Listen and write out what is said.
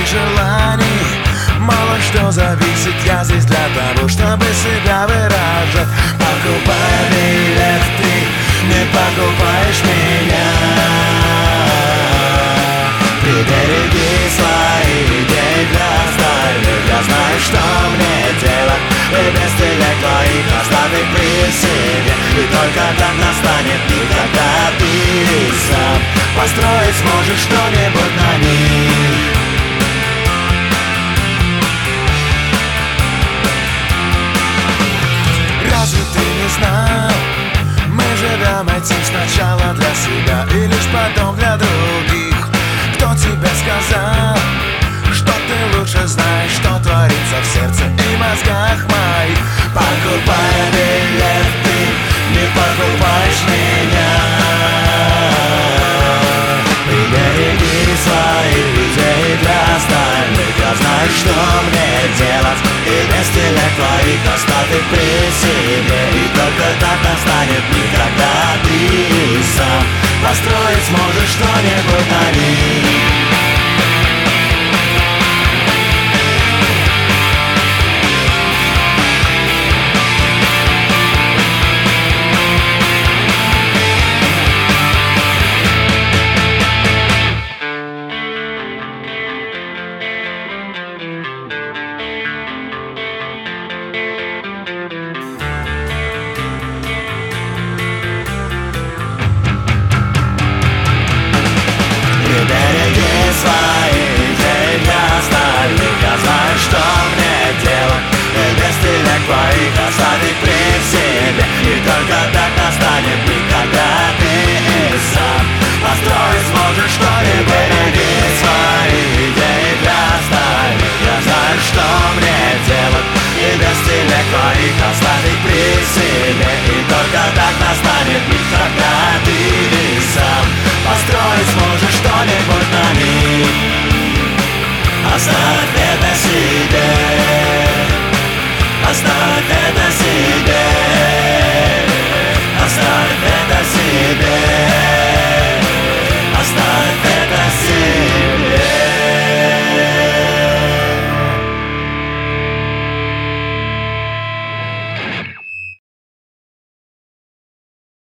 желаний, мало что зависит. Я здесь для того, чтобы себя выражать. Покупай билет, ты не покупаешь меня. Прибереги свои идеи для остальных. Я знаю, что мне делать, и без денег твоих оставь их при себе. И только так настанет день, когда ты сам построить сможешь что-нибудь на них. Разве ты не знал? Мы живем этим сначала для себя и лишь потом для других. Кто тебе сказал, что ты лучше знаешь, что творится в сердце и мозгах моих? Покупай билет, ты не покупаешь меня. Прибереги свои идеи для остальных. Я знаю, что мне делать, и без денег твоих оставь их при себе. И